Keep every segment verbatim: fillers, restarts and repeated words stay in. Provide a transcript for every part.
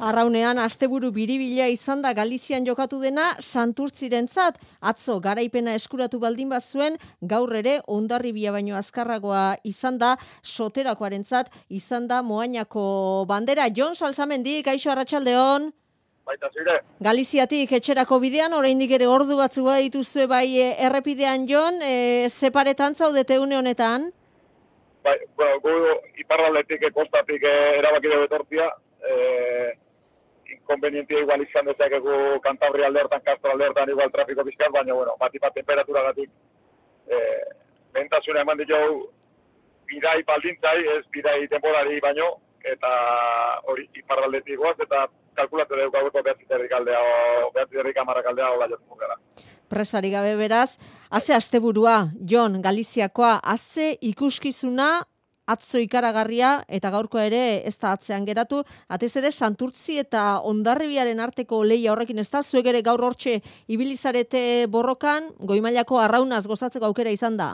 Arraunean asteburu biribila izan da Galizian jokatu dena Santurtzirentzat. Atzo garaipena eskuratu baldin bazuen, gaur ere Hondarribia baino azkarragoa izan da, Soterakoarentzat izan da Moañako bandera. Jon Salsamendi, kaixo arratsaldeon. Baita zure. Galiziatik etxerako bidean, oraindik ere ordu batzuk dituzue bai errepidean, Jon, e, zeparetan zaudete une honetan? Bai, bueno, gu iparraldetik, kostatik erabaki dugu etortzia, e, inkonvenientia igual izan dezakegu Kantabria alde hortan, Castro alde hortan igual trafiko bizkar, baina, bueno, batipat temperaturagatik e, bentasuna eman ditu bidai baldintzai, ez bidai temporari baino, eta hori iparraldetik goaz, eta kalkulatu dugu gaueko behatziterrik aldea, o behatziterrik amarak aldea, hola jotzen gara. Presari gabe beraz, haze asteburua, Jon, Galiziakoa, haze ikuskizuna, atzo ikaragarria, eta gaurkoa ere ez da atzean geratu, atez ere Santurtzi eta Hondarribiaren arteko lehia horrekin ez da, zuek ere gaur hortxe ibilizarete borrokan, goi-mailako arraunaz gozatzeko aukera izan da?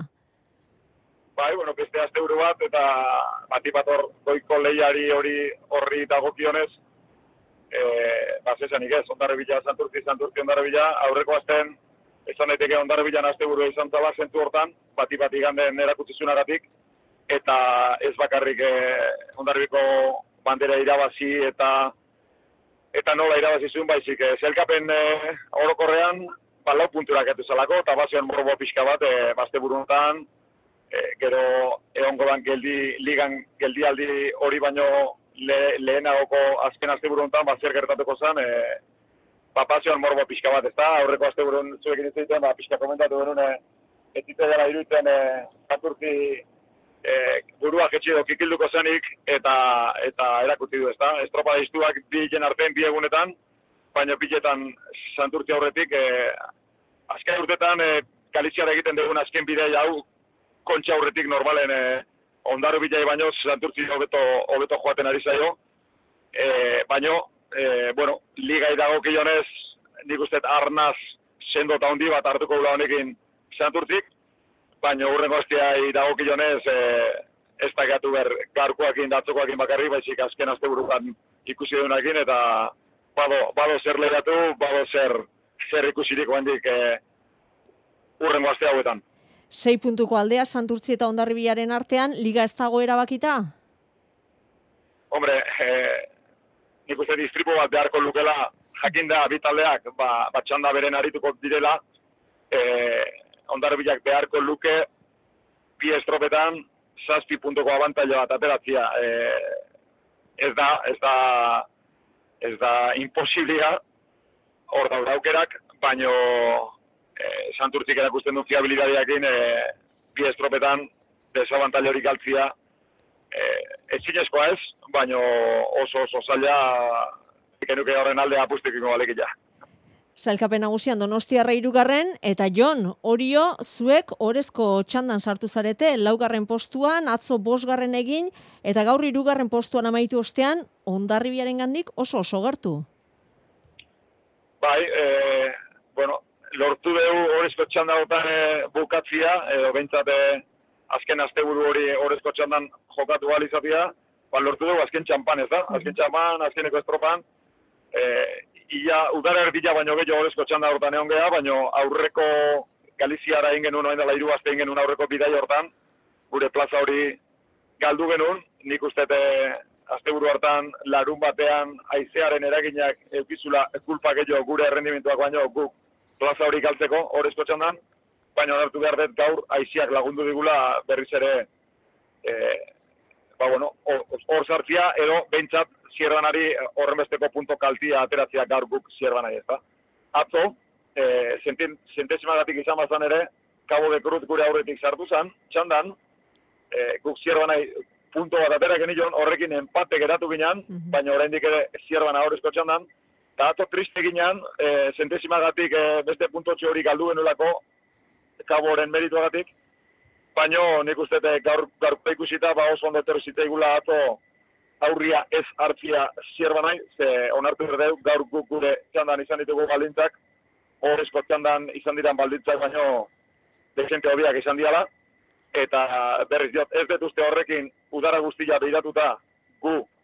Bai, bueno, beste asteburu bat, eta batipator goiko lehiari hori horri dagokionez, e, bazesanik ez, Hondarribia, Santurtzi, Santurtzi, Hondarribia, aurreko azten, esan daiteke Hondarribian asteburua izan zala zentu hortan, bati-bat iganden erakutzizunagatik, eta ez bakarrik eh, Hondarribiko bandera irabazi eta eta nola irabazi zuen, baizik eh, zelkapen eh, orokorrean balau punturak etu zalako, eta bazioan morbo pixka bat eh, asteburu honetan, eh, gero egongo dan geldi, ligan geldialdi hori baino le, lehenagoko azken asteburu honetan, bazier gertatuko zen, eh, Papazioan morbo pixka bat, ez da, aurreko asteburun zuekin ez egiten, ba, pixka komentatu denun, ez zitzea dela iruditzen e, Santurtzi e, burua jetxido kikilduko zenik, eta eta erakutsi du, ez da. Estropa daiztuak bi hilen artean, bi egunetan, baina biletan Santurtzi aurretik, e, azken urtetan, e, Galiziara egiten dugun azken bidea hau, kontxa aurretik normalen e, Hondarribia baino Santurtzi hobeto, hobeto joaten ari zaio, e, baino, E, bueno, ligai dagokionez, nik uste arnaz sendo eta handi bat hartuko gula honekin Santurtzik, baina hurrengo azteai dagokionez e, ez da gatu ber garkoakin, datzokoakin bakarri, baizik azken asteburuan ikusi duenakin, eta bado, bado zer lehiatu, bado zer, zer ikusirik handik e, hurrengo azte hauetan. Sei puntuko aldea Santurtzi eta Hondarribiaren artean, liga ez dago erabakita? Hombre, e, nik uste distribu bat beharko lukela, jakinda bitaldeak, ba, batxanda beren arituko direla, e, Hondarribiak beharko luke, bi estropetan, zazpi puntuko abantaila bat ateratzia. E, ez da, ez da, ez da imposiblia, hor daur aukerak, baino e, Santurtzik erakusten du fiabilidadeakin, e, bi estropetan, desabantaila hori galtzia, ez zinezkoa ez, baina oso oso zaila ikenuke horren aldea apustikiko balekila. Sailkapen nagusian Donostiarra hirugarren, eta Jon, Orio, zuek orezko txandan sartu zarete, laugarren postuan, atzo bosgarren egin, eta gaur hirugarren postuan amaitu ostean, Hondarribiaren gandik oso oso gertu. Bai, e, bueno, lortu dugu orezko txandagotan e, bukatzia, edo behintzat e, azken asteburu hori orezko txandan jokatu alizatia, ba, lortu dugu azken txampan, ez da? Azken txampan, azkeneko estropan, e, ia udara erdila baino gehiago orezko txanda hortan egon geha, baino aurreko Galiziara egin genuen, oen dela hiru aste egin genuen aurreko bidai hortan, gure plaza hori galdu genuen, nik uste asteburu hartan larun batean haizearen eraginak eukizula kulpa gehiago gure errendimentuak baino guk plaza hori galtzeko orezko txandan, baina onartu behar dut gaur haiziak lagundu digula berriz ere e, ba bueno, hor sartzia edo behintzat zierbanari horrenbesteko punto kaltia ateratzea gaur guk zierbanari ez da. Atzo, e, zentezimagatik izan bazan ere, Cabo de Cruz gure aurretik sartu zan, txandan, e, guk zierbanari punto bat atera genion, horrekin empate geratu ginen, mm-hmm. baina oraindik ere zierbana horrezko txandan, eta atzo triste ginen, e, zentezimagatik e, beste puntotxe hori galdu genuelako, Kaboren merituagatik, baina nik uste gaur, gaur ikusita ba oso ondo etorri ziteigula atzo aurria ez hartzia zierba nahi, ze onartu berdeu gaur guk gure txandan izan ditugu baldintzak, horrezko txandan izan diran baldintzak, baina dezente hobiak izan diala, eta berriz diot ez dut uste horrekin udara guztia behiratuta gu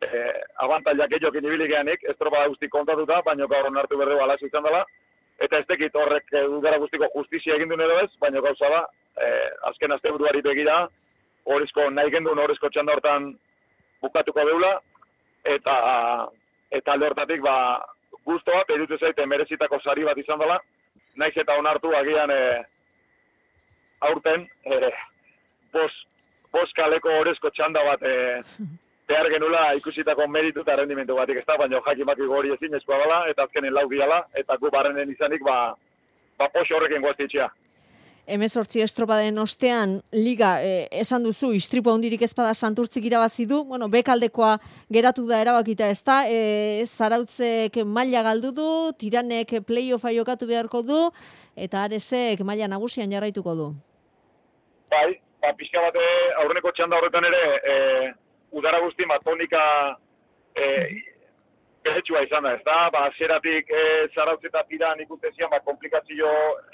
eh, abantailak egiokin ibilikeanik, estropa guzti kontatuta, baina gaur onartu berdu alaxi izan dela, eta ez tekit horrek udara guztiko justizia egin duen edo ez, baina gauza da, eh, azken azte buruari begira, horrezko nahi gendun horrezko txanda hortan bukatuko deula, eta eta alde hortatik ba, guztoa, perutu zaite merezitako sari bat izan dela, naiz eta onartu agian e, aurten, e, bos, bos kaleko horrezko txanda bat e, behar genula ikusitako meritu eta rendimentu batik ez da, baina jakimaki gori ezin ezkoa dela, eta azkenen lau diala, eta gu barrenen izanik, ba, ba poso horrekin guaztitxea. Hemezortzi estropaden ostean, Liga, eh, esan duzu, istripu handirik ezpada Santurtzik irabazi du, bueno, bekaldekoa geratu da erabakita ez da, e, Zarautzek maila galdu du, Tiranek play-offa jokatu beharko du, eta Aresek maila nagusian jarraituko du. Bai, ba, pixka bate aurreneko txanda horretan ere, e, udara guzti matonika e, beretsua izan da, ez da, ba, zeratik e, Zarautz eta Tiran ikustezian, ba, komplikazio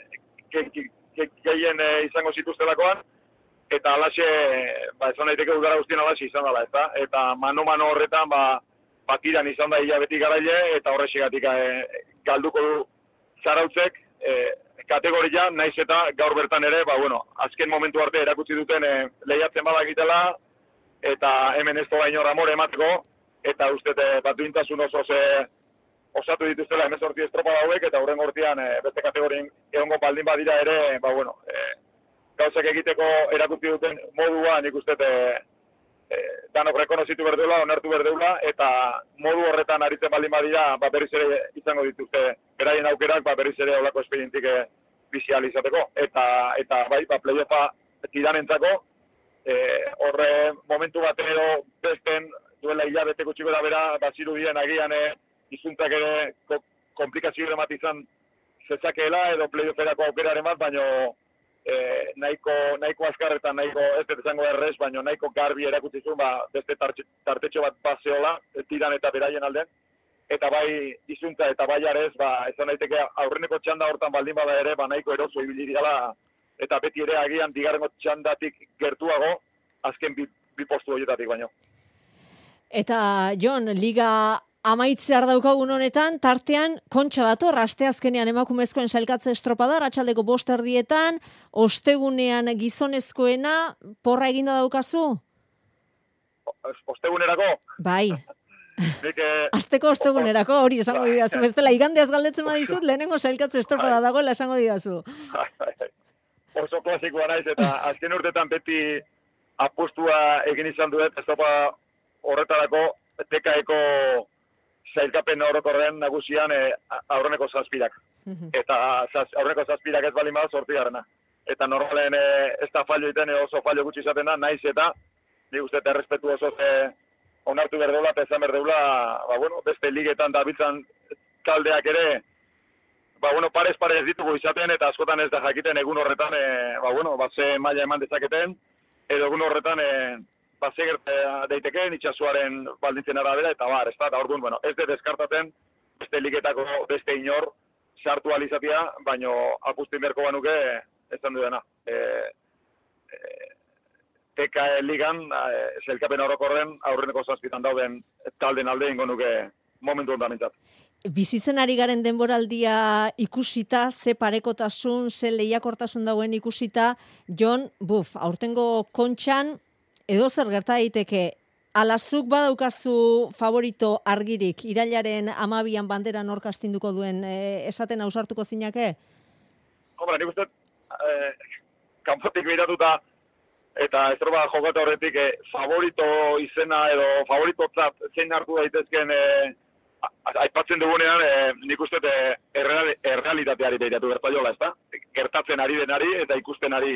gehien e, izango zituztelakoan, eta alaxe, ba, esan daiteke udara guztien alaxe izan dela, ez da? Eta mano-mano horretan, ba, batiran izan da hilabeti garaile, eta horrexigatik e, galduko du Zarautzek, e, kategoria, naiz eta gaur bertan ere, ba, bueno, azken momentu arte erakutsi duten e, lehiatzen badakitela, eta hemen ez tola inor amore emateko, eta uste bat duintasun oso ze, osatu dituztela hemezortzi estropa dauek, eta horren gortian e, beste kategorien egongo baldin badira ere, ba, bueno, e, gauzak egiteko erakutsi duten modua, nik uste e, e, danok rekonozitu berdeula, onartu berdeula, eta modu horretan aritzen baldin badira, ba, berriz ere izango dituzte, beraien aukerak, ba, berriz ere olako esperientik e, bizial izateko, eta, eta bai, ba, play-offa Tiranentzako, e, horre momentu baten edo besten duela hilabete gutxi bera bera, baziru dien agian e, izuntzak ere ko, komplikazio bat izan zezakeela edo play-offerako aukeraren bat, baino e, nahiko, nahiko azkarretan, nahiko ez dut izango errez, baino nahiko garbi erakutsi zuen, ba, beste tartetxo bat bazeola, Tiran eta beraien alden, eta bai izuntza eta bai arez, ba, ezan daiteke aurreneko txanda hortan baldin bada ere, ba, nahiko eroso ibili dira, eta beti ere agian bigarrengo txandatik gertuago, azken bi, bi postu horietatik baino. Eta, Jon, Liga amaitzear daukagun honetan, tartean kontxa dator, asteazkenean emakumezkoen sailkatze estropada, arratsaldeko bost erdietan, ostegunean gizonezkoena, porra eginda daukazu? Ostegunerako? Bai. Nik, Azteko ostegunerako, hori esango didazu. Bestela, igandeaz galdetzen badizut, lehenengo sailkatze estropada dagoela esango didazu. Oso klasikoa naiz, eta azken urtetan beti apostua egin izan duet, estropa horretarako tekaeko zailkapen orokorren nagusian e, aurreneko zazpirak. Eta zaz, aurreneko zazpirak ez bali bada sortzigarrena. Eta normalen e, ez da fallo iten, oso fallo gutxi izaten da, naiz eta nik uste errespetu oso ze onartu berdeula eta ezan berdeula, ba, bueno, beste ligetan da bitzan taldeak ere, ba, bueno, parez parez ditugu izaten, eta askotan ez da jakiten egun horretan, e, ba, bueno, ba, ze maila eman dezaketen, edo egun horretan, e, ba, ze gertea daitekeen itxasuaren baldintzen arabera, eta bar, ez da, eta orduan, bueno, ez de deskartaten, beste ligetako beste inor sartu alizatia, baino akustin berko banuke, ezan dudena. E, e, T K E ligan, e, zelkapen orokorren, aurreneko zazpitan dauden talden alde ingo nuke momentu ondamentzat. Bizitzen ari garen denboraldia ikusita, ze parekotasun, ze lehiakortasun dauen ikusita, Jon, buf, aurtengo kontxan, edo zer gerta daiteke, alazuk badaukazu favorito argirik, irailaren amabian bandera nork astinduko duen, e, esaten ausartuko zinake? Hombre, nik uste, eh, kanpotik behiratuta, eta estropa jokatu horretik eh, favorito izena edo favoritotzat zein hartu daitezken eh, aipatzen dugunean, eh, nik uste eh, erreal, errealitateari behiratu gertaiola, ezta? Gertatzen ari denari eta ikusten ari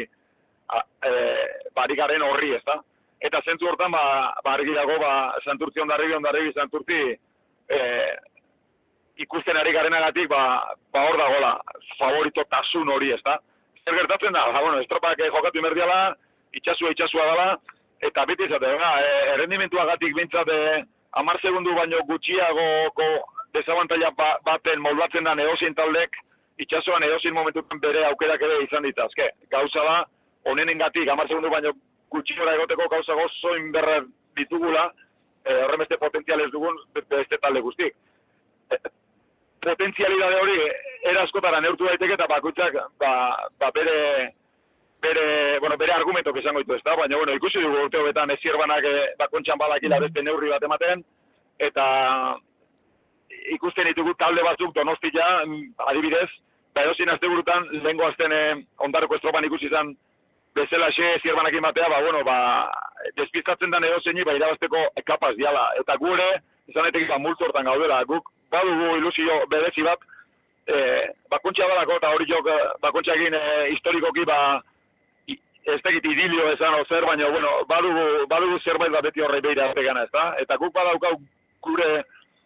eh, bari garen horri, ezta? Eta zentzu hortan, ba, ba argi dago, ba, Santurtzi ondarribi, ondarribi Santurtzi eh, ikusten ari garenagatik, ba, ba hor dagoela, favoritotasun hori, ezta? Zer gertatzen da? Ba, bueno, estropak jokatu inberdiala, itxasua itxasua dela, eta beti izate, ba, e, errendimentuagatik bintzat e, amar segundu baino gutxiagoko desabantaila ba, baten moldbatzen da edozein taldek, itxasuan edozein momentutan bere aukerak ere izan ditazke. Gauza da, honenengatik amar segundu baino gutxi gora egoteko gauza gozoin berra ditugula, e, horren beste potentzial ez dugun beste talde guztik. E, potentzialidade hori era askotara neurtu daiteke eta bakoitzak ba, ba bere bere, bueno, bere argumentok izango ditu, ezta? Baina bueno, ikusi dugu urte hobetan Esierbanak e, bakontxan badakila beste neurri bat ematen eta ikusten ditugu talde batzuk Donostia, adibidez, ba edozein asteburutan lehengo azten eh, Ondarroko estropan ikusi izan bezalaxe Esierbanakin batea, ba bueno, ba despistatzen den edozeini ba irabazteko kapaz diala eta gu ere izan daiteke ba multzo hortan gaudela. Guk badugu ilusio berezi bat eh bakontxa balako eta hori jok bakontxakin eh, historikoki ba ez dakit idilio esan ozer, baina bueno, badugu badugu zerbait bat beti horrei beira egana, ezta? Eta guk badaukau gure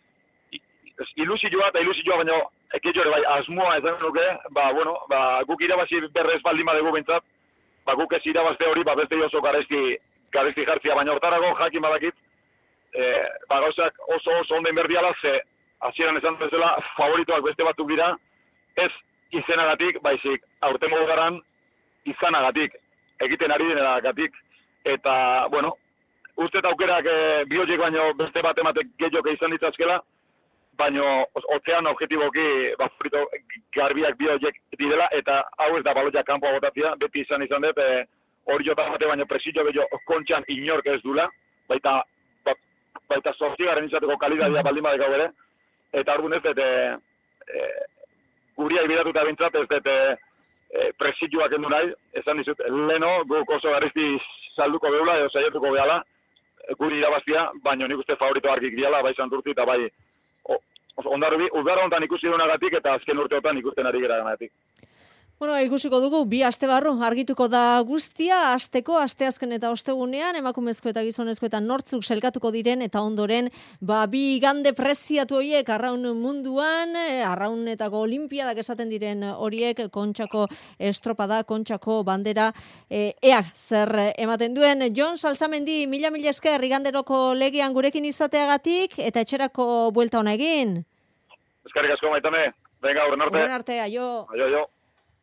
ilusioa eta ilusioa baina eketxore bai asmoa esan nuke, ba bueno, ba guk irabazi berrez baldin badugu behintzat, ba guk ez irabazte hori ba beste oso garesti garesti jartzia, baina hortarago jakin badakit eh ba gauzak oso oso onden berdiala ze hasieran esan bezala favoritoak beste batzuk dira, ez izenagatik, baizik aurten modugaran izanagatik, egiten ari denagatik eta bueno, uste eta aukerak e, bioiek baino beste bat ematek gehiago izan ditzazkela, baino otzean objetiboki ba frito garbiak bioiek direla eta hau ez da baloia kanpoa botatzea, beti izan izan dut e, hori jota bate baino presio gehiago kontxan inork ez dula, baita ba, baita zortzigarren izateko kalidadia baldin badekau ere, eta orduan ez dut e, e, guria ibidatuta bintzat ez dut e, e, presioak endu nahi, esan dizut, leno guk oso garrizti salduko beula edo saiatuko behala, guri irabaztia, baino nik uste favorito argik diala, bai Santurtzi eta bai Ondarrubi, udara hontan ikusi dunagatik eta azken urteotan ikusten ari gara ganatik. Bueno, ikusiko dugu, bi aste barru argituko da guztia, asteko, asteazken eta ostegunean, emakumezko eta gizonezko eta nortzuk selkatuko diren, eta ondoren, ba, bi igande preziatu horiek, arraun munduan, arraunetako olimpiadak esaten diren horiek, kontxako estropada, kontxako bandera, e, ea, zer ematen duen. Jon Salsamendi, mila mila esker, iganderoko legian gurekin izateagatik, eta etxerako buelta hona egin. Eskerrik asko maitane, venga, horren arte. Horren arte, aio. Aio, aio.